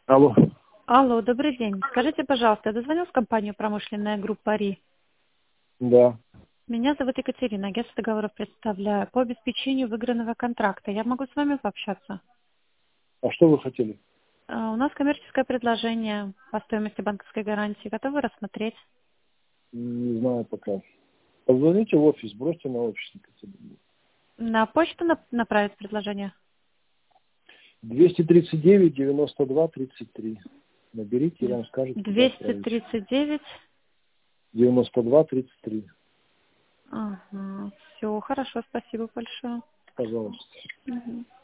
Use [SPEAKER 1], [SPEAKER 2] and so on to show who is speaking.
[SPEAKER 1] Алло.
[SPEAKER 2] Алло, добрый день. Скажите, пожалуйста, я дозвонилась в компанию «Промышленная группа РИ».
[SPEAKER 1] Да.
[SPEAKER 2] Меня зовут Екатерина, агентство договоров представляю по обеспечению выигранного контракта. Я могу с вами пообщаться?
[SPEAKER 1] А что вы хотели?
[SPEAKER 2] У нас коммерческое предложение по стоимости банковской гарантии. Готовы рассмотреть?
[SPEAKER 1] Не знаю пока. Позвоните в офис, бросьте на офис, Екатерина.
[SPEAKER 2] На почту направить предложение?
[SPEAKER 1] 239-92-33. Наберите, и вам скажут, куда отправить.
[SPEAKER 2] 239.
[SPEAKER 1] 92-33.
[SPEAKER 2] Ага. Все, хорошо, спасибо большое.
[SPEAKER 1] Пожалуйста.
[SPEAKER 2] Мгм.